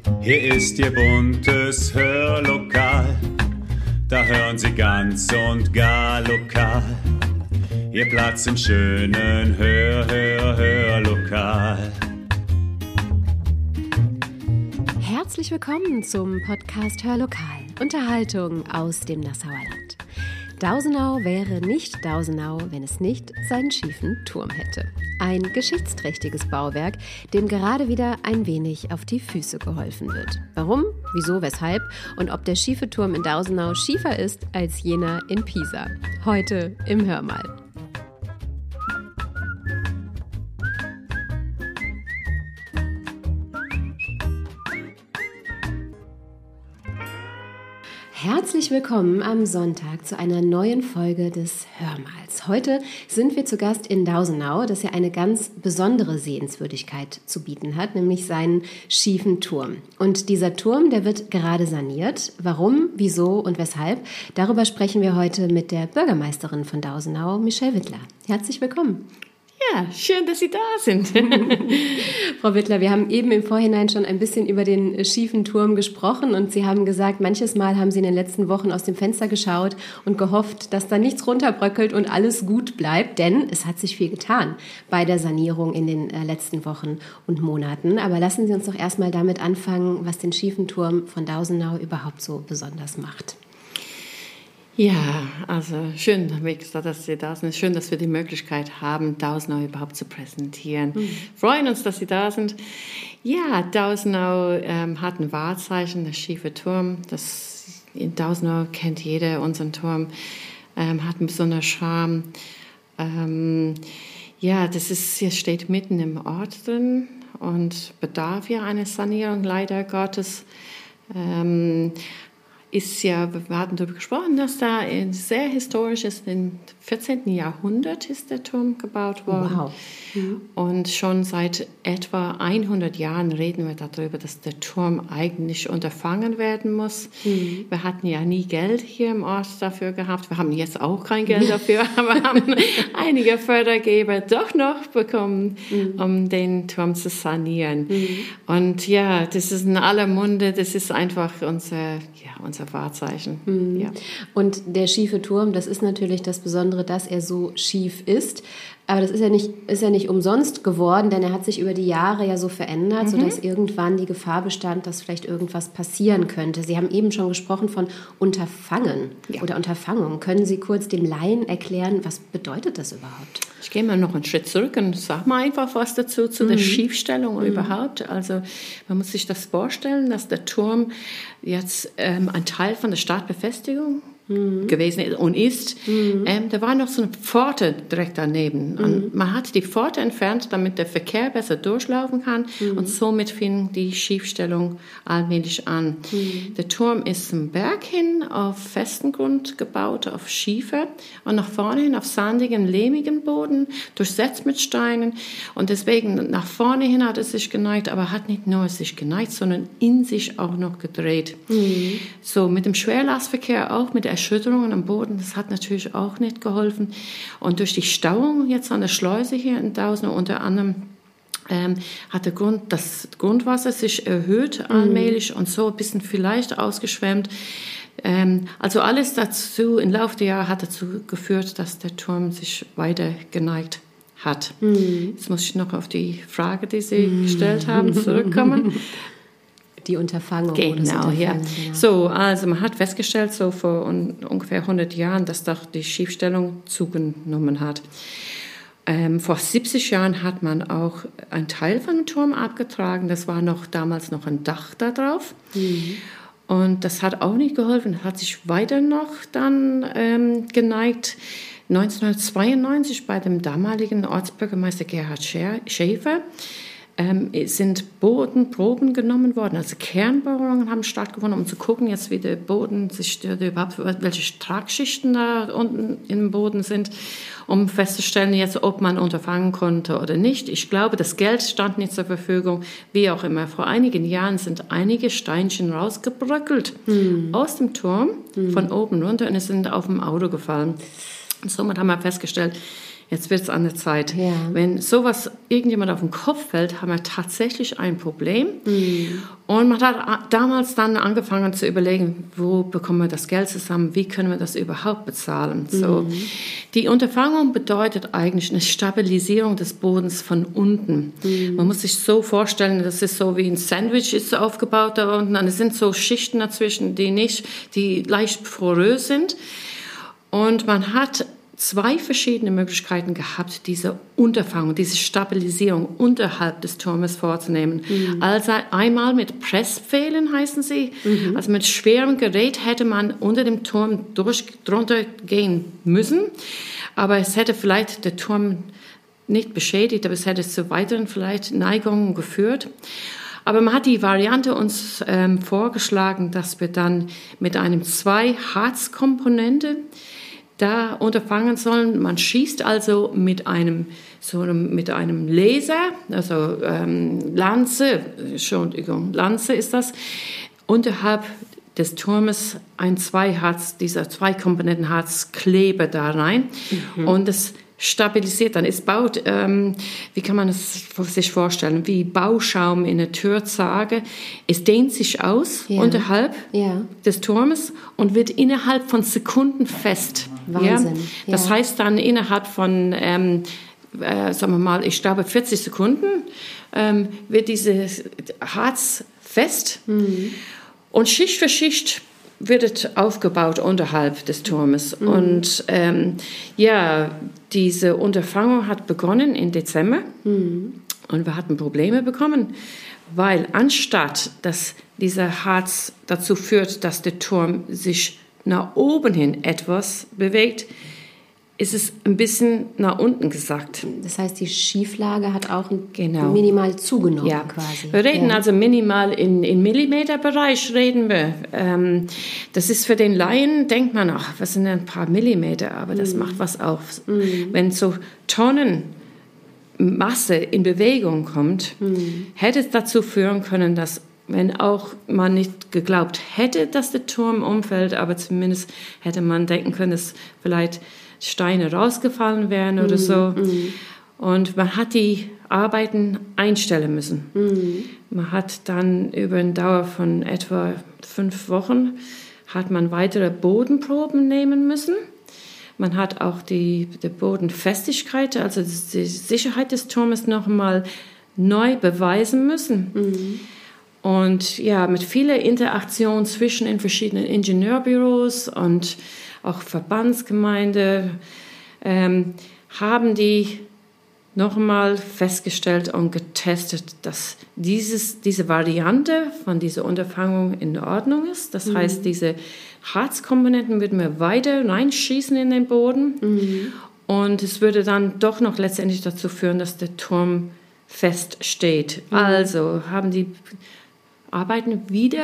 Hier ist Ihr buntes Hörlokal, da hören Sie ganz und gar lokal. Ihr Platz im schönen Hörlokal. Herzlich willkommen zum Podcast Hörlokal, Unterhaltung aus dem Nassauer Land. Dausenau wäre nicht Dausenau, wenn es nicht seinen schiefen Turm hätte. Ein geschichtsträchtiges Bauwerk, dem gerade wieder ein wenig auf die Füße geholfen wird. Warum, wieso, weshalb und ob der schiefe Turm in Dausenau schiefer ist als jener in Pisa. Heute im Hörmal. Herzlich willkommen am Sonntag zu einer neuen Folge des Hörmals. Heute sind wir zu Gast in Dausenau, das ja eine ganz besondere Sehenswürdigkeit zu bieten hat, nämlich seinen schiefen Turm. Und dieser Turm, der wird gerade saniert. Warum, wieso und weshalb? Darüber sprechen wir heute mit der Bürgermeisterin von Dausenau, Michelle Wittler. Herzlich willkommen. Ja, schön, dass Sie da sind. Frau Wittler, wir haben eben im Vorhinein schon ein bisschen über den schiefen Turm gesprochen und Sie haben gesagt, manches Mal haben Sie in den letzten Wochen aus dem Fenster geschaut und gehofft, dass da nichts runterbröckelt und alles gut bleibt, denn es hat sich viel getan bei der Sanierung in den letzten Wochen und Monaten. Aber lassen Sie uns doch erstmal damit anfangen, was den schiefen Turm von Dausenau überhaupt so besonders macht. Ja, also schön, wie gesagt, dass Sie da sind. Schön, dass wir die Möglichkeit haben, Dausenau überhaupt zu präsentieren. Freuen uns, dass Sie da sind. Ja, Dausenau hat ein Wahrzeichen, der schiefe Turm. In Dausenau kennt jeder unseren Turm, hat einen besonderen Charme. Hier steht mitten im Ort drin und bedarf ja einer Sanierung, leider Gottes. Wir hatten darüber gesprochen, dass da ein sehr historisch ist. Im 14. Jahrhundert ist der Turm gebaut worden. Wow. Mhm. Und schon seit etwa 100 Jahren reden wir darüber, dass der Turm eigentlich unterfangen werden muss. Mhm. Wir hatten ja nie Geld hier im Ort dafür gehabt. Wir haben jetzt auch kein Geld dafür, aber haben einige Fördergeber doch noch bekommen, um den Turm zu sanieren. Mhm. Und ja, das ist in aller Munde, das ist einfach unser Wahrzeichen. Mhm. Ja. Und der schiefe Turm, das ist natürlich das Besondere, dass er so schief ist. Aber das ist ja nicht umsonst geworden, denn er hat sich über die Jahre ja so verändert, sodass irgendwann die Gefahr bestand, dass vielleicht irgendwas passieren könnte. Sie haben eben schon gesprochen von Unterfangen oder Unterfangung. Können Sie kurz dem Laien erklären, was bedeutet das überhaupt? Ich gehe mal noch einen Schritt zurück und sage mal einfach was dazu, zu der Schiefstellung überhaupt. Also man muss sich das vorstellen, dass der Turm jetzt ein Teil von der Stadtbefestigung gewesen und ist. Da war noch so eine Pforte direkt daneben. Und man hat die Pforte entfernt, damit der Verkehr besser durchlaufen kann und somit fing die Schiefstellung allmählich an. Der Turm ist zum Berg hin auf festen Grund gebaut, auf Schiefer und nach vorne hin auf sandigen, lehmigen Boden, durchsetzt mit Steinen und deswegen nach vorne hin hat es sich geneigt, aber hat nicht nur sich geneigt, sondern in sich auch noch gedreht. So mit dem Schwerlastverkehr auch, mit der Erschütterungen am Boden, das hat natürlich auch nicht geholfen. Und durch die Stauung jetzt an der Schleuse hier in Dausenau unter anderem hat das Grundwasser sich erhöht allmählich und so ein bisschen vielleicht ausgeschwemmt. Also alles dazu im Laufe der Jahre hat dazu geführt, dass der Turm sich weiter geneigt hat. Jetzt muss ich noch auf die Frage, die Sie gestellt haben, zurückkommen. Die Unterfangung. Genau, ja. Genau. So, also man hat festgestellt, so vor ungefähr 100 Jahren, dass doch die Schiefstellung zugenommen hat. Vor 70 Jahren hat man auch einen Teil von dem Turm abgetragen. Das war damals noch ein Dach da drauf. Und das hat auch nicht geholfen. Das hat sich weiter noch dann geneigt. 1992 bei dem damaligen Ortsbürgermeister Gerhard Schäfer sind Bodenproben genommen worden, also Kernbohrungen haben stattgefunden, um zu gucken, jetzt wie der Boden sich überhaupt, welche Tragschichten da unten im Boden sind, um festzustellen, jetzt, ob man unterfangen konnte oder nicht. Ich glaube, das Geld stand nicht zur Verfügung, wie auch immer. Vor einigen Jahren sind einige Steinchen rausgebröckelt aus dem Turm, von oben runter, und es sind auf dem Auto gefallen. Und somit haben wir festgestellt, jetzt wird es an der Zeit. Ja. Wenn sowas irgendjemand auf den Kopf fällt, haben wir tatsächlich ein Problem. Und man hat damals dann angefangen zu überlegen, wo bekommen wir das Geld zusammen, wie können wir das überhaupt bezahlen. So. Die Unterfangung bedeutet eigentlich eine Stabilisierung des Bodens von unten. Man muss sich so vorstellen, das ist so wie ein Sandwich ist aufgebaut da unten. Und es sind so Schichten dazwischen, die leicht porös sind. Und man hat 2 verschiedene Möglichkeiten gehabt, diese Unterfangung, diese Stabilisierung unterhalb des Turmes vorzunehmen. Also einmal mit Presspfählen heißen sie, also mit schwerem Gerät hätte man unter dem Turm drunter gehen müssen, aber es hätte vielleicht der Turm nicht beschädigt, aber es hätte zu weiteren vielleicht Neigungen geführt. Aber man hat die Variante uns vorgeschlagen, dass wir dann mit einem 2 Harzkomponente da unterfangen sollen. Man schießt also mit einem Laser, also Lanze ist das, unterhalb des Turmes ein 2-Harz, dieser 2-Komponenten-Harz-Kleber da rein und es stabilisiert dann. Es baut, wie kann man es sich vorstellen, wie Bauschaum in einer Türzage. Es dehnt sich aus unterhalb des Turmes und wird innerhalb von Sekunden fest. Wahnsinn. Ja? Das heißt dann innerhalb von, sagen wir mal, ich glaube 40 Sekunden wird dieses Harz fest und Schicht für Schicht wird es aufgebaut unterhalb des Turmes. Und diese Unterfangung hat begonnen im Dezember und wir hatten Probleme bekommen, weil anstatt, dass dieser Harz dazu führt, dass der Turm sich nach oben hin etwas bewegt, ist es ein bisschen nach unten gesackt. Das heißt, die Schieflage hat auch minimal zugenommen quasi. Wir reden also minimal in Millimeterbereich reden wir. Das ist für den Laien, denkt man, ach, was sind ein paar Millimeter, aber das macht was aus. Wenn so Tonnen Masse in Bewegung kommt, hätte es dazu führen können, dass wenn auch man nicht geglaubt hätte, dass der Turm umfällt, aber zumindest hätte man denken können, dass vielleicht Steine rausgefallen wären oder so. Und man hat die Arbeiten einstellen müssen. Man hat dann über eine Dauer von etwa 5 Wochen hat man weitere Bodenproben nehmen müssen. Man hat auch die Bodenfestigkeit, also die Sicherheit des Turmes noch mal neu beweisen müssen. Und ja, mit vieler Interaktion zwischen den verschiedenen Ingenieurbüros und auch Verbandsgemeinde haben die noch einmal festgestellt und getestet, dass diese Variante von dieser Unterfangung in Ordnung ist. Das heißt, diese Harzkomponenten würden wir weiter reinschießen in den Boden und es würde dann doch noch letztendlich dazu führen, dass der Turm fest steht. Also haben die Arbeiten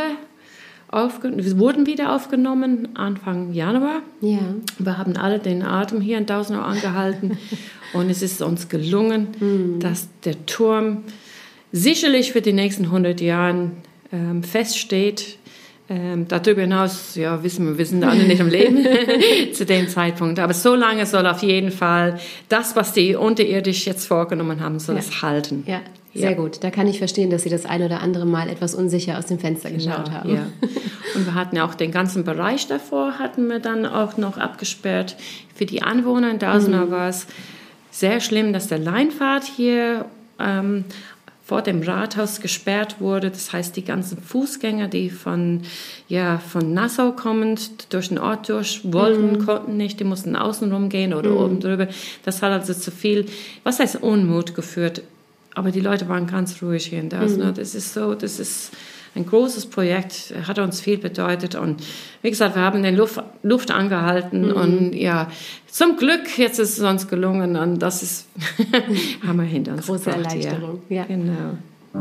wurden wieder aufgenommen Anfang Januar. Ja. Wir haben alle den Atem hier in Dausenau angehalten und es ist uns gelungen, dass der Turm sicherlich für die nächsten 100 Jahre feststeht. Darüber hinaus, ja, wissen wir sind alle nicht am Leben zu dem Zeitpunkt. Aber so lange soll auf jeden Fall das, was die unterirdisch jetzt vorgenommen haben, soll es halten. Ja. Sehr gut. Da kann ich verstehen, dass Sie das ein oder andere Mal etwas unsicher aus dem Fenster geschaut haben. Ja. Und wir hatten auch den ganzen Bereich davor, hatten wir dann auch noch abgesperrt. Für die Anwohner in Dausenau war es sehr schlimm, dass der Leinpfad hier vor dem Rathaus gesperrt wurde. Das heißt, die ganzen Fußgänger, die von Nassau kommend durch den Ort durch wollten, konnten nicht. Die mussten außen rumgehen oder oben drüber. Das hat also zu viel, was heißt Unmut geführt. Aber die Leute waren ganz ruhig hier in Dausenau. Das ist ein großes Projekt, hat uns viel bedeutet. Und wie gesagt, wir haben den Luft angehalten. Und ja, zum Glück, jetzt ist es uns gelungen. Und das ist, haben wir hinter uns große gebracht. Erleichterung. Ja. Genau.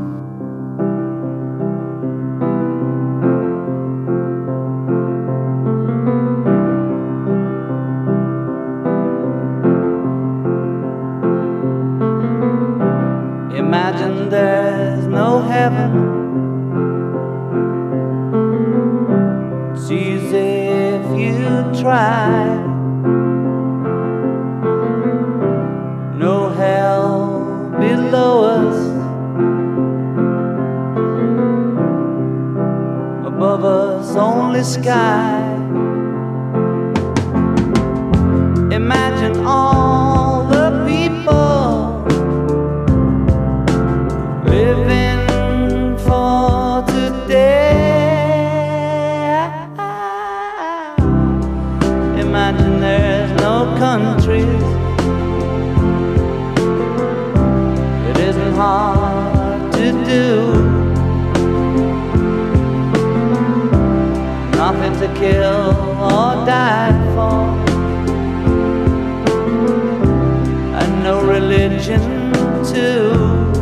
Imagine there's no heaven. It's easy if you try. Nassau's only sky. Imagine all the people living for today. Imagine there's no countries. It isn't hard to do. Nothing to kill or die for, and no religion too.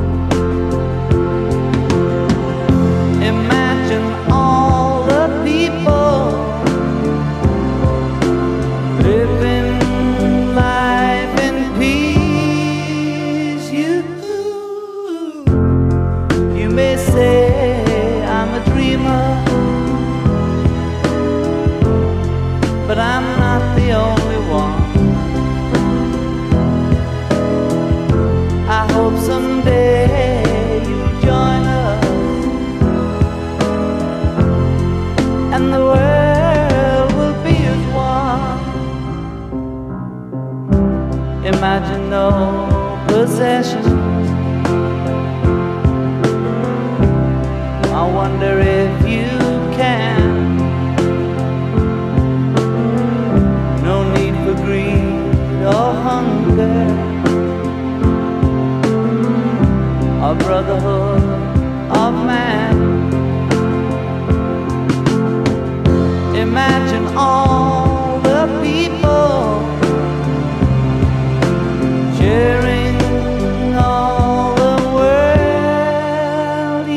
Imagine all the people living life in peace. You may say I'm a dreamer, but I'm not the only one. I hope someday you'll join us, and the world will be as one. Imagine no possessions. I wonder if you can. No need for greed or hunger, a brotherhood of man. Imagine all the people sharing all the world.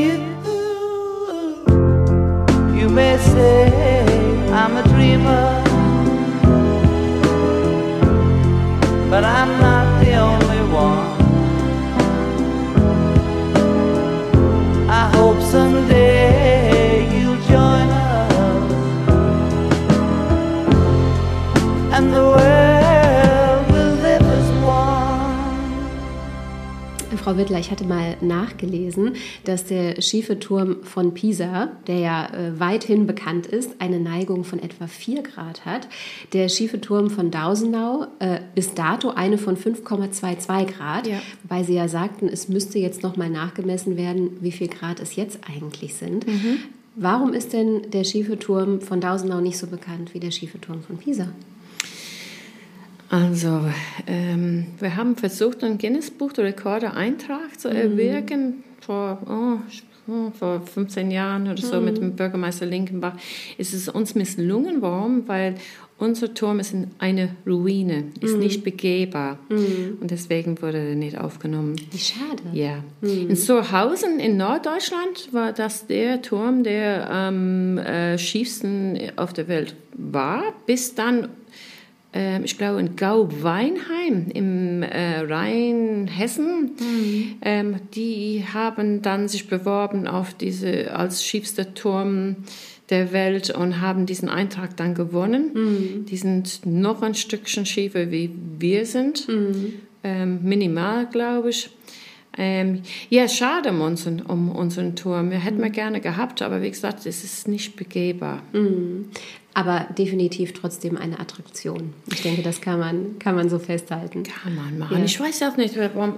You may say I'm a dreamer, but I'm not the only one. I hope someday you'll join us, and the world will live as one. Frau Wittler, ich hatte mal nachgelesen, dass der schiefe Turm von Pisa, der ja weithin bekannt ist, eine Neigung von etwa 4 Grad hat. Der schiefe Turm von Dausenau bis dato eine von 5,22 Grad, Ja. weil Sie ja sagten, es müsste jetzt nochmal nachgemessen werden, wie viel Grad es jetzt eigentlich sind. Warum ist denn der schiefe Turm von Dausenau nicht so bekannt wie der schiefe Turm von Pisa? Also, wir haben versucht, einen Guinness-Buch der Rekorde-Eintrag zu erwirken. Vor 15 Jahren oder so mit dem Bürgermeister Linkenbach. Es ist uns misslungen. Warum? Weil unser Turm ist eine Ruine, ist nicht begehbar. Und deswegen wurde er nicht aufgenommen. Wie schade. Ja. In Sorhausen in Norddeutschland war das der Turm, der am schiefsten auf der Welt war, bis dann ich glaube in Gau-Weinheim im Rheinhessen, die haben dann sich beworben auf diese als schiefster Turm der Welt und haben diesen Eintrag dann gewonnen. Die sind noch ein Stückchen schiefer wie wir sind, minimal glaube ich. Ja, schade um unseren Turm. Wir hätten wir gerne gehabt, aber wie gesagt, es ist nicht begehbar. Aber definitiv trotzdem eine Attraktion. Ich denke, das kann man so festhalten. Kann man machen. Ja. Ich weiß auch nicht, warum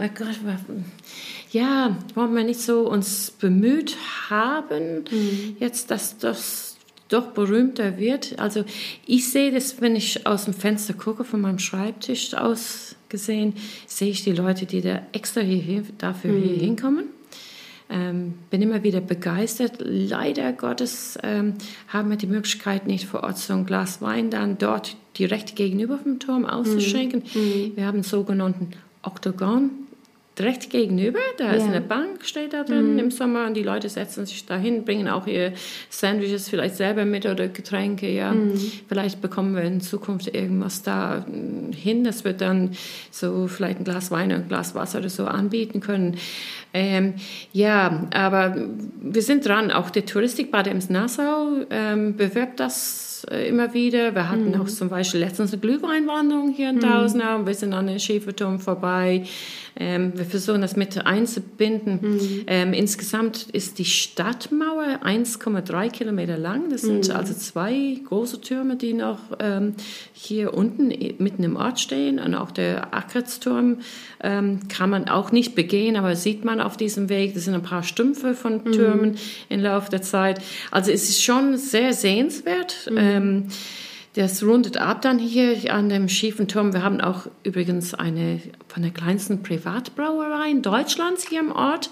wir nicht so uns bemüht haben, jetzt, dass das doch berühmter wird. Also ich sehe das, wenn ich aus dem Fenster gucke, von meinem Schreibtisch aus gesehen, sehe ich die Leute, die da extra dafür hier hinkommen. Bin immer wieder begeistert. Leider Gottes haben wir die Möglichkeit nicht vor Ort so ein Glas Wein dann dort direkt gegenüber vom Turm auszuschenken. Wir haben einen sogenannten Oktogon direkt gegenüber. Da ist eine Bank, steht da drin im Sommer und die Leute setzen sich da hin, bringen auch ihre Sandwiches vielleicht selber mit oder Getränke. Ja. Vielleicht bekommen wir in Zukunft irgendwas da hin, dass wir dann so vielleicht ein Glas Wein und ein Glas Wasser oder so anbieten können. Ja, aber wir sind dran. Auch der Touristikbad Ems Nassau bewirbt das immer wieder. Wir hatten auch zum Beispiel letztens eine Glühweinwanderung hier in Dausenau. Wir sind an den Schieferturm vorbei. Wir versuchen das mit einzubinden. Insgesamt ist die Stadtmauer 1,3 Kilometer lang. Das sind also 2 große Türme, die noch hier unten mitten im Ort stehen. Und auch der Ackritzturm kann man auch nicht begehen, aber sieht man auf diesem Weg. Das sind ein paar Stümpfe von Türmen im Laufe der Zeit. Also es ist schon sehr sehenswert. Das rundet ab dann hier an dem schiefen Turm. Wir haben auch übrigens eine von der kleinsten Privatbrauerei Deutschlands hier im Ort.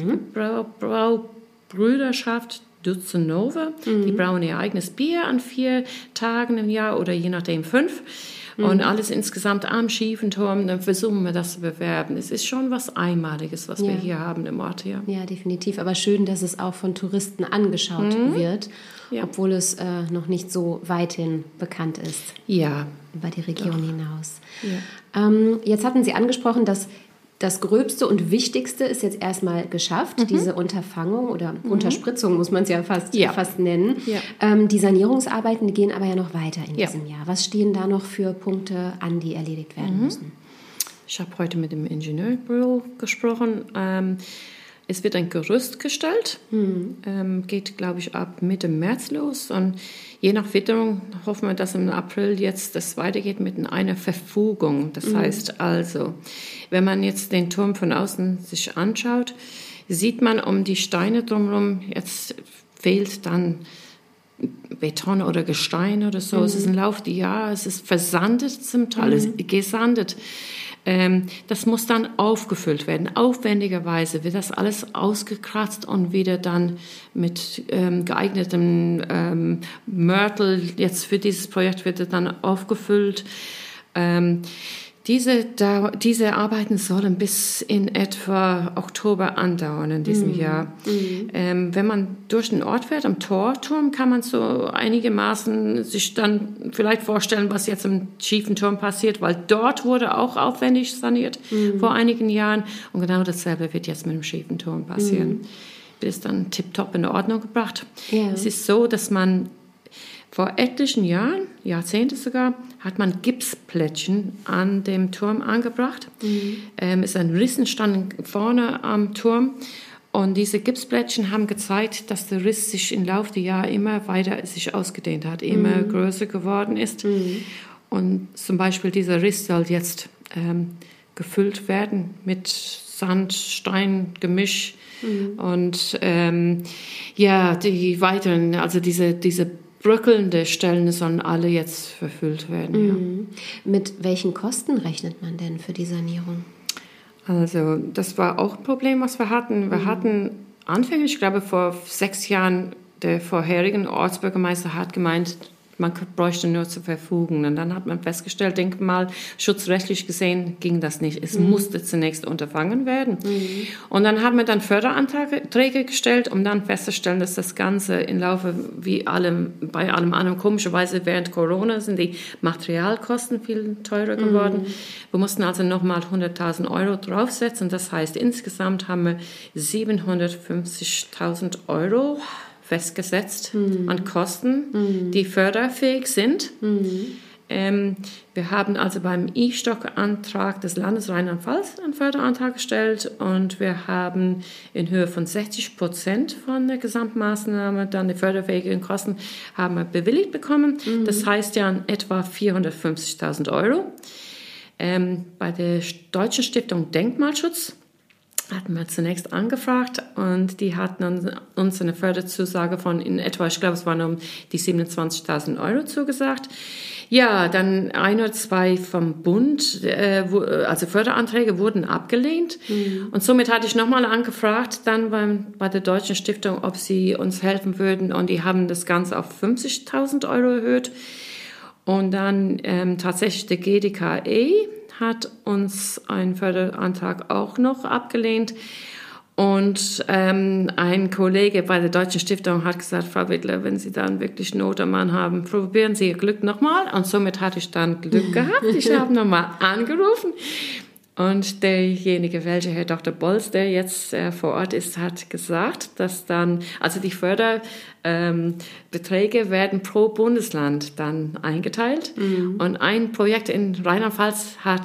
Braubrüderschaft Dutzenova. Die brauen ihr eigenes Bier an 4 Tagen im Jahr oder je nachdem 5. Und alles insgesamt am schiefen Turm, dann versuchen wir das zu bewerben. Es ist schon was Einmaliges, was wir hier haben im Ort hier. Ja, definitiv. Aber schön, dass es auch von Touristen angeschaut wird, obwohl es noch nicht so weithin bekannt ist. Ja. Über die Region hinaus. Ja. Jetzt hatten Sie angesprochen, dass das Gröbste und Wichtigste ist jetzt erstmal geschafft, diese Unterfangung oder Unterspritzung muss man es ja fast nennen. Ja. Die Sanierungsarbeiten, die gehen aber ja noch weiter in diesem Jahr. Was stehen da noch für Punkte an, die erledigt werden müssen? Ich habe heute mit dem Ingenieurbüro gesprochen. Es wird ein Gerüst gestellt, geht, glaube ich, ab Mitte März los. Und je nach Witterung hoffen wir, dass im April jetzt das weitergeht mit einer Verfugung. Das heißt also, wenn man jetzt den Turm von außen sich anschaut, sieht man um die Steine drumherum, jetzt fehlt dann Beton oder Gestein oder so. Es ist im Laufe der Jahre, es ist versandet zum Teil, es ist gesandet. Das muss dann aufgefüllt werden. Aufwendigerweise wird das alles ausgekratzt und wieder dann mit geeignetem Mörtel, jetzt für dieses Projekt wird es dann aufgefüllt. Diese Arbeiten sollen bis in etwa Oktober andauern in diesem Jahr. Wenn man durch den Ort fährt, am Torturm, kann man so einigermaßen sich dann vielleicht vorstellen, was jetzt im schiefen Turm passiert, weil dort wurde auch aufwendig saniert vor einigen Jahren. Und genau dasselbe wird jetzt mit dem schiefen Turm passieren. Wird es dann tipptopp in Ordnung gebracht. Ja. Es ist so, dass man vor etlichen Jahren, Jahrzehnte sogar, hat man Gipsplättchen an dem Turm angebracht. Ist ein Rissenstand vorne am Turm. Und diese Gipsplättchen haben gezeigt, dass der Riss sich im Laufe der Jahre immer weiter sich ausgedehnt hat, immer größer geworden ist. Und zum Beispiel dieser Riss soll jetzt gefüllt werden mit Sand, Stein, Gemisch. Und die weiteren, also diese bröckelnde Stellen sollen alle jetzt verfüllt werden. Ja. Mit welchen Kosten rechnet man denn für die Sanierung? Also das war auch ein Problem, was wir hatten. Wir hatten anfänglich, ich glaube vor 6 Jahren, der vorherigen Ortsbürgermeister hat gemeint, man bräuchte nur zu verfugen. Und dann hat man festgestellt, schutzrechtlich gesehen ging das nicht. Es musste zunächst unterfangen werden. Und dann haben wir dann Förderanträge gestellt, um dann festzustellen, dass das Ganze im Laufe, bei allem anderen, komischerweise während Corona sind die Materialkosten viel teurer geworden. Wir mussten also nochmal 100.000 Euro draufsetzen. Das heißt, insgesamt haben wir 750.000 Euro festgesetzt an Kosten, die förderfähig sind. Wir haben also beim E-Stock-Antrag des Landes Rheinland-Pfalz einen Förderantrag gestellt und wir haben in Höhe von 60% von der Gesamtmaßnahme dann die förderfähigen Kosten haben wir bewilligt bekommen. Das heißt ja etwa 450.000 Euro. Bei der Deutschen Stiftung Denkmalschutz hatten wir zunächst angefragt und die hatten uns eine Förderzusage von in etwa, ich glaube, es waren um die 27.000 Euro zugesagt. Ja, dann 1 oder 2 vom Bund, also Förderanträge wurden abgelehnt. Und somit hatte ich nochmal angefragt, dann bei der Deutschen Stiftung, ob sie uns helfen würden. Und die haben das Ganze auf 50.000 Euro erhöht. Und dann tatsächlich der GDKE hat uns einen Förderantrag auch noch abgelehnt. Und ein Kollege bei der Deutschen Stiftung hat gesagt, Frau Wittler, wenn Sie dann wirklich Not am Mann haben, probieren Sie Ihr Glück nochmal. Und somit hatte ich dann Glück gehabt. Ich habe nochmal angerufen. Und derjenige, welcher Herr Dr. Bolz, der jetzt vor Ort ist, hat gesagt, dass dann, also die Förderbeträge werden pro Bundesland dann eingeteilt. Und ein Projekt in Rheinland-Pfalz hat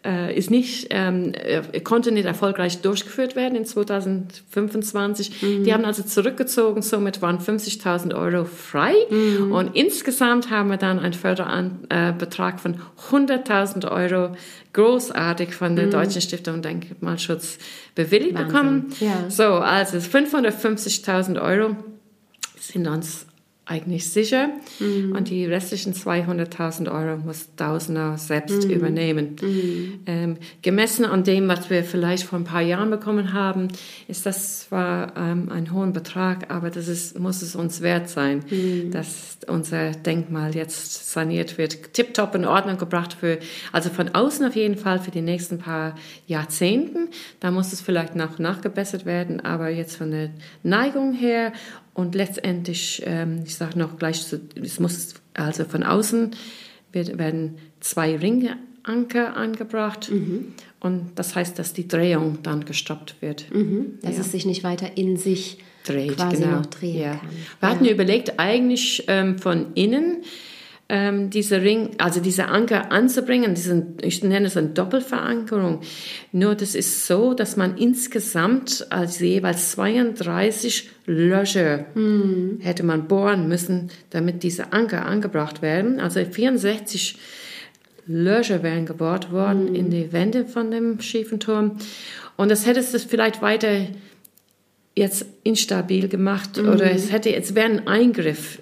konnte nicht erfolgreich durchgeführt werden in 2025. Die haben also zurückgezogen, somit waren 50.000 Euro frei. Und insgesamt haben wir dann einen Förderbetrag von 100.000 Euro großartig von der Deutschen Stiftung Denkmalschutz bewilligt bekommen. Ja. So, also 550.000 Euro sind uns eigentlich sicher. Und die restlichen 200.000 Euro muss Dausenau selbst übernehmen. Gemessen an dem, was wir vielleicht vor ein paar Jahren bekommen haben, ist das zwar ein hoher Betrag, aber muss es uns wert sein, dass unser Denkmal jetzt saniert wird, tipptopp in Ordnung gebracht also von außen auf jeden Fall für die nächsten paar Jahrzehnten. Da muss es vielleicht noch nachgebessert werden, aber jetzt von der Neigung her und letztendlich, ich sage noch gleich, es muss also von außen werden 2 Ringanker angebracht und das heißt, dass die Drehung dann gestoppt wird. Dass es sich nicht weiter in sich dreht, quasi noch drehen kann. Wir hatten überlegt, eigentlich von innen diese Anker anzubringen, ich nenne es eine Doppelverankerung. Nur das ist so, dass man insgesamt also jeweils 32 Löcher hätte man bohren müssen, damit diese Anker angebracht werden. Also 64 Löcher wären gebohrt worden in die Wände von dem schiefen Turm. Und das hätte es vielleicht weiter jetzt instabil gemacht oder es wäre ein Eingriff.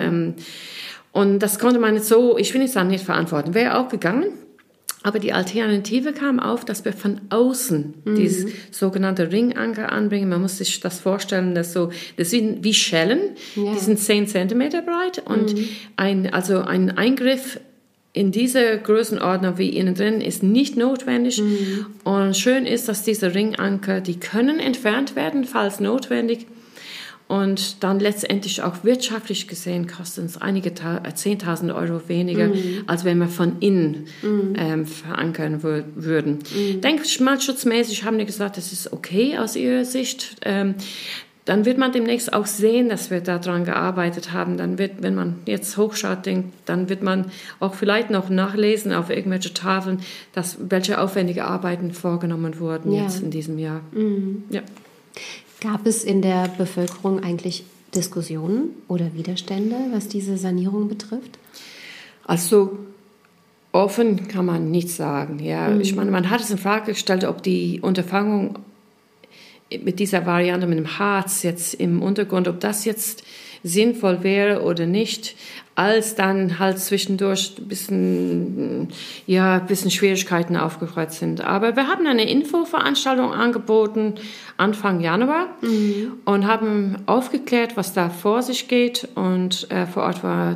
Und das konnte man nicht so, ich will nicht sagen, nicht verantworten. Wäre auch gegangen, aber die Alternative kam auf, dass wir von außen dieses sogenannte Ringanker anbringen. Man muss sich das vorstellen, das sind wie Schellen, die sind 10 Zentimeter breit und ein Eingriff in dieser Größenordnung wie innen drin ist nicht notwendig. Und schön ist, dass diese Ringanker, die können entfernt werden, falls notwendig. Und dann letztendlich auch wirtschaftlich gesehen kosten es einige 10.000 Euro weniger, als wenn wir von innen verankern würden. Denkmalschutzmäßig haben die gesagt, das ist okay aus ihrer Sicht. Dann wird man demnächst auch sehen, dass wir daran gearbeitet haben. Dann wenn man jetzt hochschaut, dann wird man auch vielleicht noch nachlesen auf irgendwelche Tafeln, welche aufwendige Arbeiten vorgenommen wurden jetzt in diesem Jahr. Ja. Gab es in der Bevölkerung eigentlich Diskussionen oder Widerstände, was diese Sanierung betrifft? Also offen kann man nicht sagen. Ja. Ich meine, man hat es in Frage gestellt, ob die Unterfangung mit dieser Variante mit dem Harz jetzt im Untergrund, ob das jetzt sinnvoll wäre oder nicht, als dann halt zwischendurch ein bisschen Schwierigkeiten aufgekreuzt sind. Aber wir haben eine Infoveranstaltung angeboten Anfang Januar und haben aufgeklärt, was da vor sich geht. Und vor Ort war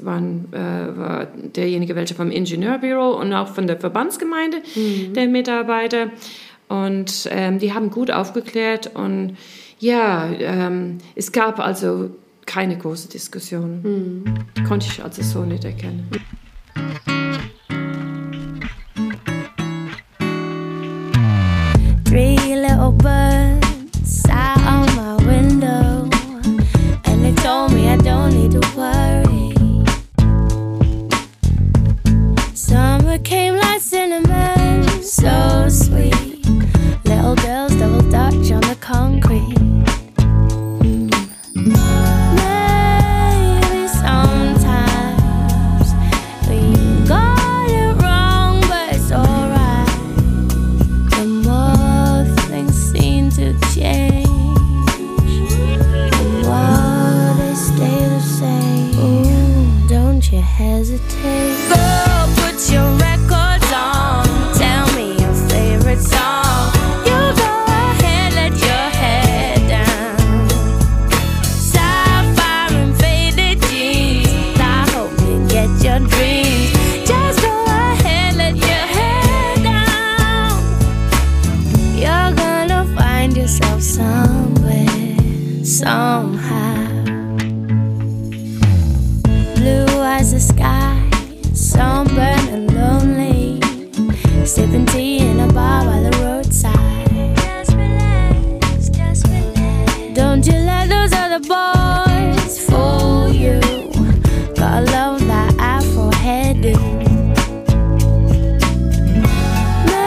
derjenige, welcher vom Ingenieurbüro und auch von der Verbandsgemeinde, der Mitarbeiter. Und die haben gut aufgeklärt und es gab also keine große Diskussion. Konnte ich also so nicht erkennen. Three little birds sat on my window and they told me I don't need to worry. Summer came like cinnamon, so sweet. Little girls double dutch on the concrete. Maybe sometimes we got it wrong, but it's alright. The more things seem to change, the more they stay the same. Ooh, don't you hesitate. Girl, put your records on. Tell me your favorite song. Somehow, blue as the sky, sunburned and lonely, sipping tea in a bar by the roadside. Just relax, just relax. Don't you let those other boys fool you. Gotta love that Afro hairdo.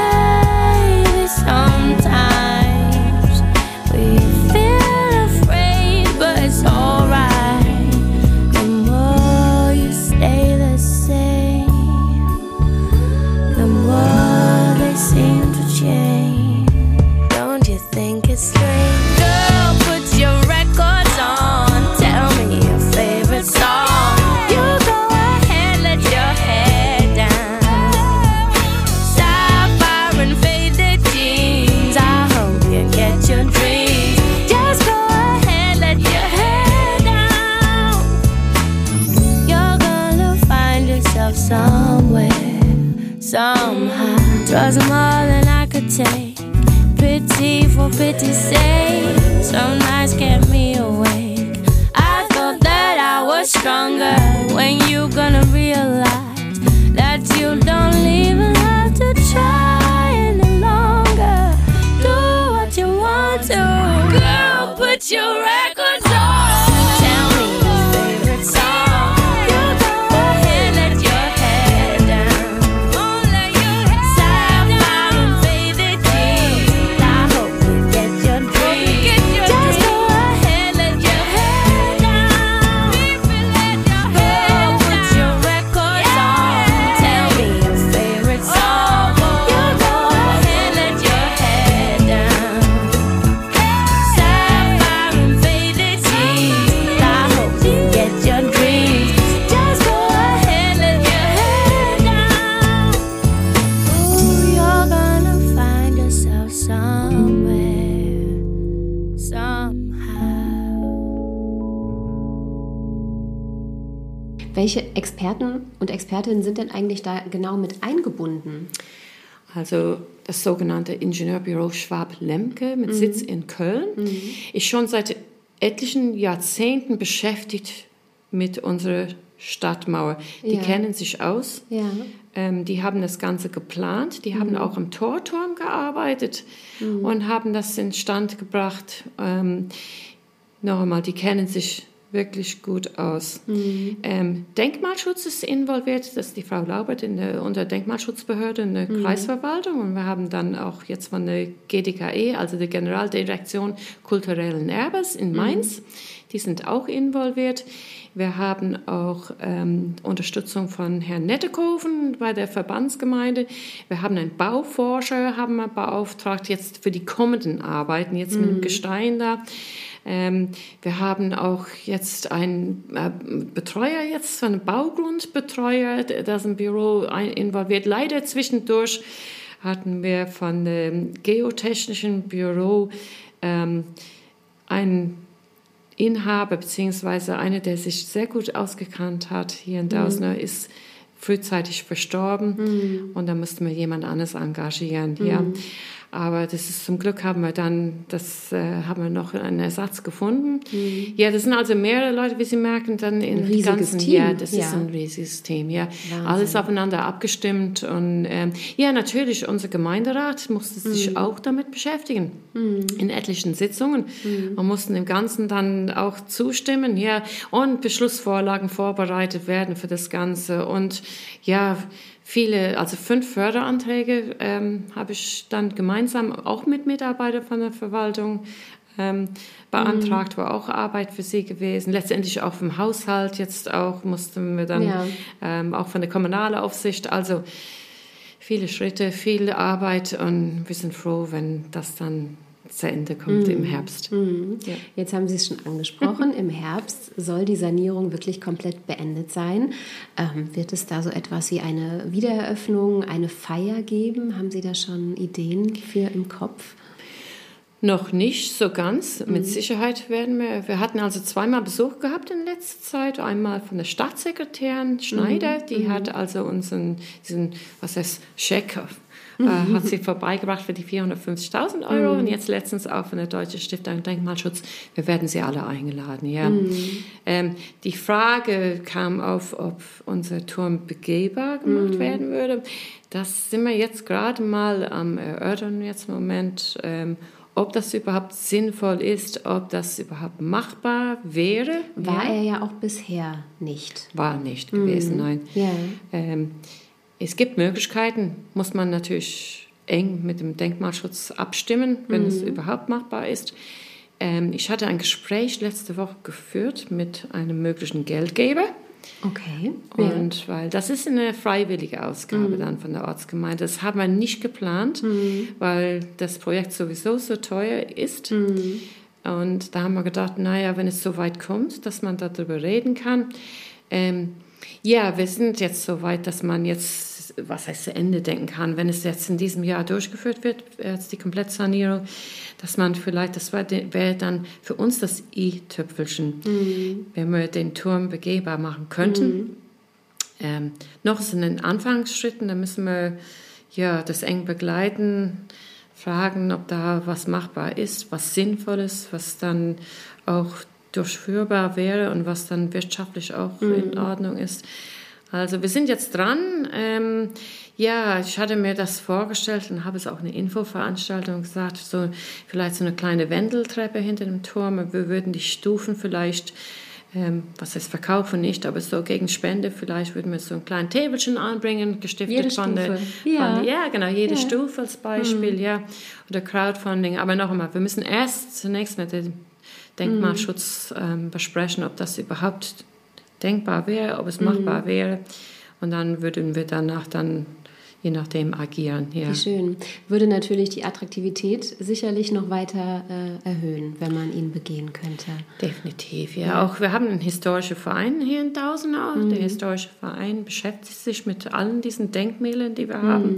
stronger. When you gonna realize that you don't even have to try any longer. Do what you want to. Girl, put your records on. Tell me your favorite song. You go ahead, let your head down. Let your head Sapphire and faded jeans. I hope you get your dreams. Just go ahead, let your head down. Girl, put your records on. Tell me your favorite song. You go ahead, let your head down. Sapphire and faded jeans. I hope you get your dreams. Just go ahead, let your head down. Ooh, you're gonna find yourself somewhere, somehow. Welche Experten und Expertinnen sind denn eigentlich da genau mit eingebunden? Also das sogenannte Ingenieurbüro Schwab-Lemke mit Sitz in Köln ist schon seit etlichen Jahrzehnten beschäftigt mit unserer Stadtmauer. Die Ja. kennen sich aus. Ja. Die haben das Ganze geplant. Die haben auch im Torturm gearbeitet und haben das instand gebracht. Noch einmal, die kennen sich wirklich gut aus. Denkmalschutz ist involviert, das ist die Frau Laubert unter Denkmalschutzbehörde in der Kreisverwaltung, und wir haben dann auch jetzt von der GDKE, also der Generaldirektion Kulturellen Erbes in Mainz, die sind auch involviert. Wir haben auch Unterstützung von Herrn Nettekoven bei der Verbandsgemeinde. Wir haben einen Bauforscher haben wir beauftragt jetzt für die kommenden Arbeiten, jetzt mit dem Gestein da. Wir haben auch jetzt einen Betreuer, jetzt einen Baugrundbetreuer, das im Büro involviert. Leider zwischendurch hatten wir von dem Geotechnischen Büro einen Inhaber, beziehungsweise einer, der sich sehr gut ausgekannt hat hier in Dausnau, ist frühzeitig verstorben und da mussten wir jemand anderes engagieren hier. Aber das ist, zum Glück haben wir dann, haben wir noch einen Ersatz gefunden. Ja, das sind also mehrere Leute, wie Sie merken, dann in riesiges ganzen Team. Ja, das Ja. ist ein riesiges Team, ja. Wahnsinn. Alles aufeinander abgestimmt und ja, natürlich, unser Gemeinderat musste sich auch damit beschäftigen, in etlichen Sitzungen. Wir mussten dem Ganzen dann auch zustimmen, ja, und Beschlussvorlagen vorbereitet werden für das Ganze und ja, also 5 Förderanträge habe ich dann gemeinsam auch mit Mitarbeitern von der Verwaltung beantragt, war auch Arbeit für sie gewesen. Letztendlich auch vom Haushalt jetzt auch mussten wir dann auch von der Kommunalaufsicht. Also viele Schritte, viel Arbeit und wir sind froh, wenn das dann zu Ende kommt im Herbst. Ja. Jetzt haben Sie es schon angesprochen, im Herbst soll die Sanierung wirklich komplett beendet sein. Wird es da so etwas wie eine Wiedereröffnung, eine Feier geben? Haben Sie da schon Ideen für im Kopf? Noch nicht so ganz. Mit Sicherheit werden wir hatten also 2-mal Besuch gehabt in letzter Zeit. Einmal von der Staatssekretärin Schneider, die hat also diesen Scheck hat sie vorbeigebracht für die 450.000 € und jetzt letztens auch von der Deutschen Stiftung Denkmalschutz. Wir werden sie alle eingeladen, ja. Die Frage kam auf, ob unser Turm begehbar gemacht werden würde. Das sind wir jetzt gerade mal am Erörtern jetzt im Moment, ob das überhaupt sinnvoll ist, ob das überhaupt machbar wäre. War er ja auch bisher nicht. War nicht gewesen, nein. Ja. Es gibt Möglichkeiten, muss man natürlich eng mit dem Denkmalschutz abstimmen, wenn es überhaupt machbar ist. Ich hatte ein Gespräch letzte Woche geführt mit einem möglichen Geldgeber. Okay. Und weil das ist eine freiwillige Ausgabe dann von der Ortsgemeinde. Das haben wir nicht geplant, weil das Projekt sowieso so teuer ist. Und da haben wir gedacht, naja, wenn es so weit kommt, dass man darüber reden kann. Ja, wir sind jetzt so weit, dass man jetzt, was heißt zu Ende denken kann, wenn es jetzt in diesem Jahr durchgeführt wird, jetzt die Komplettsanierung, dass man vielleicht, das wäre dann für uns das i-Tüpfelchen, wenn wir den Turm begehbar machen könnten. Noch sind in den Anfangsschritten, da müssen wir ja das eng begleiten, fragen, ob da was machbar ist, was sinnvoll ist, was dann auch durchführbar wäre und was dann wirtschaftlich auch in Ordnung ist. Also wir sind jetzt dran. Ich hatte mir das vorgestellt und habe es auch eine Infoveranstaltung gesagt, so vielleicht so eine kleine Wendeltreppe hinter dem Turm. Wir würden die Stufen vielleicht, was heißt verkaufen nicht, aber so gegen Spende vielleicht würden wir so ein kleines Täfelchen anbringen, gestiftet jede von der... Stufe. Jede Stufe als Beispiel, oder Crowdfunding. Aber noch einmal, wir müssen erst zunächst mit dem Denkmalschutz besprechen, ob das überhaupt denkbar wäre, ob es machbar wäre. Und dann würden wir danach dann je nachdem agieren. Ja. Wie schön. Würde natürlich die Attraktivität sicherlich noch weiter erhöhen, wenn man ihn begehen könnte. Definitiv, ja. Auch wir haben einen historischen Verein hier in Dausenau. Der historische Verein beschäftigt sich mit allen diesen Denkmälern, die wir haben.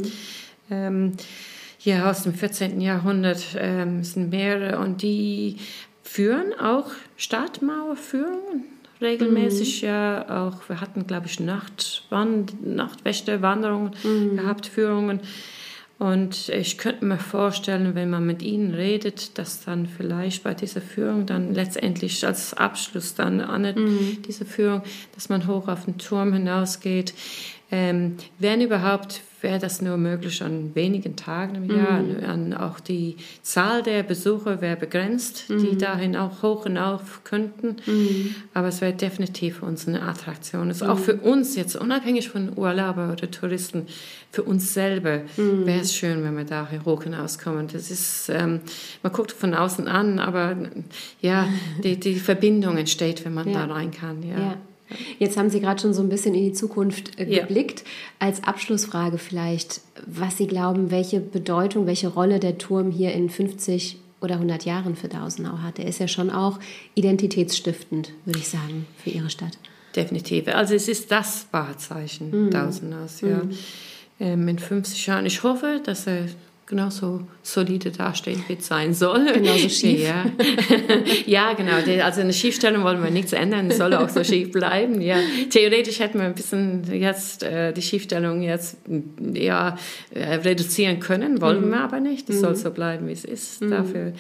Aus dem 14. Jahrhundert sind mehrere und die führen auch Stadtmauerführungen. Regelmäßig auch, wir hatten, glaube ich, Nachtwächterwanderungen gehabt, Führungen. Und ich könnte mir vorstellen, wenn man mit ihnen redet, dass dann vielleicht bei dieser Führung dann letztendlich als Abschluss dann an diese Führung, dass man hoch auf den Turm hinausgeht. Wenn überhaupt, wäre das nur möglich an wenigen Tagen im Jahr. Auch die Zahl der Besucher wäre begrenzt, die dahin auch hoch hinauf könnten. Aber es wäre definitiv für uns eine Attraktion. Es ist auch für uns jetzt, unabhängig von Urlauber oder Touristen, für uns selber wäre es schön, wenn wir da hoch hinauskommen. Das ist, man guckt von außen an, aber die Verbindung entsteht, wenn man da rein kann. Ja. Jetzt haben Sie gerade schon so ein bisschen in die Zukunft geblickt. Als Abschlussfrage vielleicht, was Sie glauben, welche Bedeutung, welche Rolle der Turm hier in 50 oder 100 Jahren für Dausenau hat. Er ist ja schon auch identitätsstiftend, würde ich sagen, für Ihre Stadt. Definitiv. Also es ist das Wahrzeichen Dausenaus. Ja. In 50 Jahren. Ich hoffe, dass er genauso solide dasteht, wie es sein soll. Genauso schief. Ja, genau. Also eine Schiefstellung wollen wir nichts ändern. Es soll auch so schief bleiben. Ja. Theoretisch hätten wir ein bisschen jetzt die Schiefstellung jetzt reduzieren können. Wollen wir aber nicht. Es soll so bleiben, wie es ist. Dafür,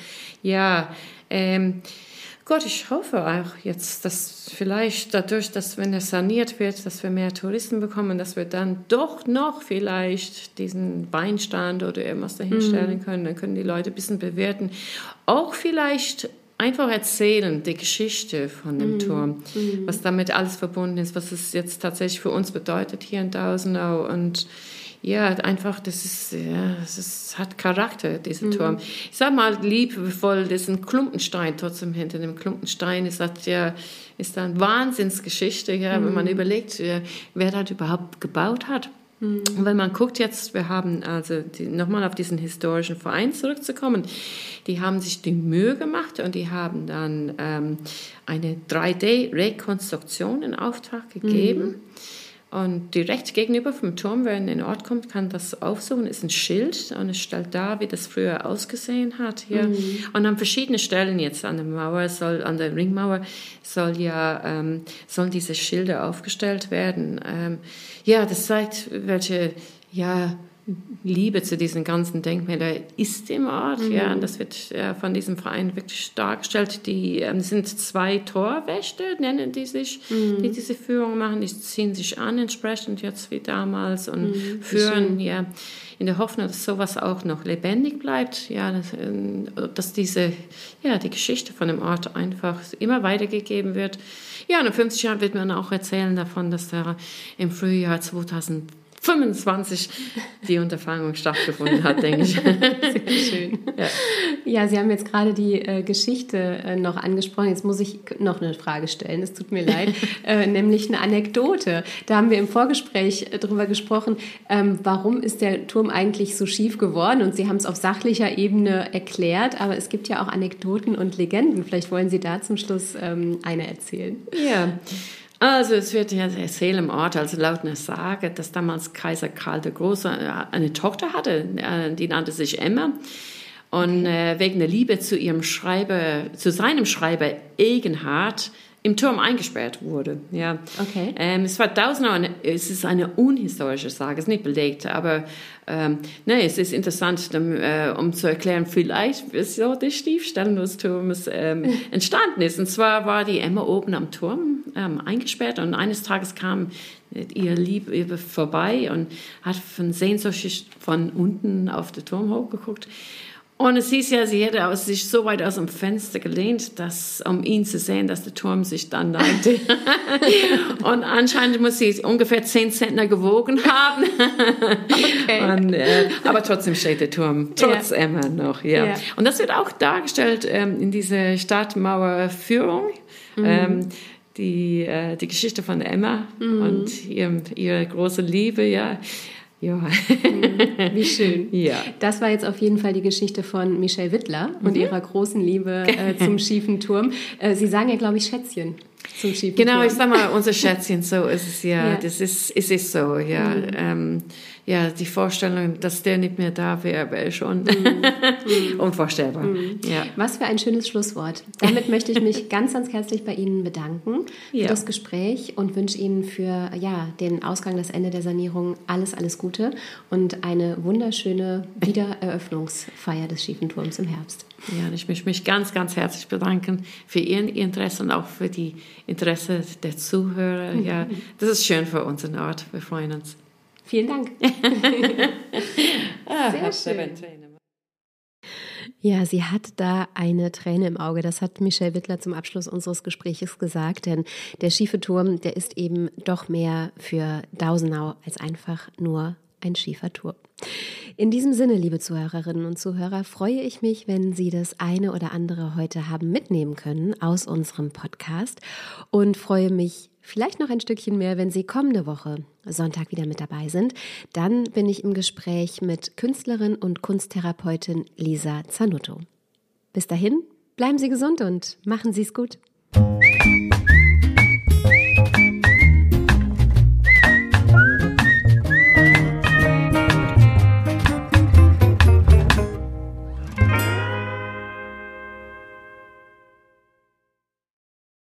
Gott, ich hoffe auch jetzt, dass vielleicht dadurch, dass wenn es saniert wird, dass wir mehr Touristen bekommen, dass wir dann doch noch vielleicht diesen Weinstand oder irgendwas dahinstellen können. Dann können die Leute ein bisschen bewerten. Auch vielleicht einfach erzählen, die Geschichte von dem Turm, was damit alles verbunden ist, was es jetzt tatsächlich für uns bedeutet hier in Dausenau und einfach, das hat Charakter, dieser Turm. Ich sag mal liebevoll, das ist ein Klumpenstein, trotzdem hinter dem Klumpenstein ist da eine Wahnsinnsgeschichte, wenn man überlegt, wer das überhaupt gebaut hat. Und wenn man guckt jetzt, wir haben also nochmal auf diesen historischen Verein zurückzukommen, die haben sich die Mühe gemacht und die haben dann eine 3D-Rekonstruktion in Auftrag gegeben. Und direkt gegenüber vom Turm, wer in den Ort kommt, kann das aufsuchen, ist ein Schild und es stellt dar, wie das früher ausgesehen hat hier. Und an verschiedenen Stellen jetzt an der Mauer, an der Ringmauer, sollen diese Schilder aufgestellt werden. Das zeigt, welche Liebe zu diesen ganzen Denkmälern ist im Ort. Und das wird von diesem Verein wirklich dargestellt. Die sind 2 Torwächter, nennen die sich, die diese Führung machen. Die ziehen sich an entsprechend jetzt wie damals und führen in der Hoffnung, dass sowas auch noch lebendig bleibt. Dass die Geschichte von dem Ort einfach immer weitergegeben wird. Und in 50 Jahren wird man auch erzählen davon, dass da im Frühjahr 2025 die Unterfangung stattgefunden hat, denke ich. Sehr schön. Ja, Sie haben jetzt gerade die Geschichte noch angesprochen. Jetzt muss ich noch eine Frage stellen, es tut mir leid, nämlich eine Anekdote. Da haben wir im Vorgespräch drüber gesprochen, warum ist der Turm eigentlich so schief geworden? Und Sie haben es auf sachlicher Ebene erklärt, aber es gibt ja auch Anekdoten und Legenden. Vielleicht wollen Sie da zum Schluss eine erzählen. Ja. Also es wird ja erzählt im Ort, also laut einer Sage, dass damals Kaiser Karl der Große eine Tochter hatte, die nannte sich Emma. und wegen der Liebe zu seinem Schreiber Egenhard im Turm eingesperrt wurde. Ja. Okay. Es war Dausenau, es ist eine unhistorische Sage, es ist nicht belegt, aber es ist interessant, um zu erklären, vielleicht, wieso die Schiefstellung des Turmes entstanden ist. Und zwar war die Emma oben am Turm eingesperrt und eines Tages kam ihr Liebe vorbei und hat von Sehnsucht von unten auf den Turm hochgeguckt. Und es hieß ja, sie hätte sich so weit aus dem Fenster gelehnt, um ihn zu sehen, dass der Turm sich dann neigte. Und anscheinend muss sie ungefähr 10 Zentner gewogen haben. Okay. Aber trotzdem steht der Turm, trotz Emma noch. Ja. Und das wird auch dargestellt in dieser Stadtmauerführung. Die Geschichte von Emma und ihre große Liebe, ja. Wie schön. Ja. Das war jetzt auf jeden Fall die Geschichte von Michelle Wittler und ihrer großen Liebe zum schiefen Turm. Sie sagen ja, glaube ich, Schätzchen zum schiefen Turm. Genau, ich sag mal, unser Schätzchen, so ist es ja. Das ist so, ja. Die Vorstellung, dass der nicht mehr da wäre schon unvorstellbar. Ja. Was für ein schönes Schlusswort. Damit möchte ich mich ganz, ganz herzlich bei Ihnen bedanken für das Gespräch und wünsche Ihnen für den Ausgang, das Ende der Sanierung alles Gute und eine wunderschöne Wiedereröffnungsfeier des schiefen Turms im Herbst. Ja, ich möchte mich ganz, ganz herzlich bedanken für Ihr Interesse und auch für die Interesse der Zuhörer. Ja, das ist schön für unseren Ort. Wir freuen uns. Vielen Dank. Sehr schön. Ja, sie hat da eine Träne im Auge. Das hat Michelle Wittler zum Abschluss unseres Gespräches gesagt. Denn der schiefe Turm, der ist eben doch mehr für Dausenau als einfach nur ein schiefer Turm. In diesem Sinne, liebe Zuhörerinnen und Zuhörer, freue ich mich, wenn Sie das eine oder andere heute haben mitnehmen können aus unserem Podcast und freue mich vielleicht noch ein Stückchen mehr, wenn Sie kommende Woche Sonntag wieder mit dabei sind. Dann bin ich im Gespräch mit Künstlerin und Kunsttherapeutin Lisa Zanutto. Bis dahin, bleiben Sie gesund und machen Sie es gut.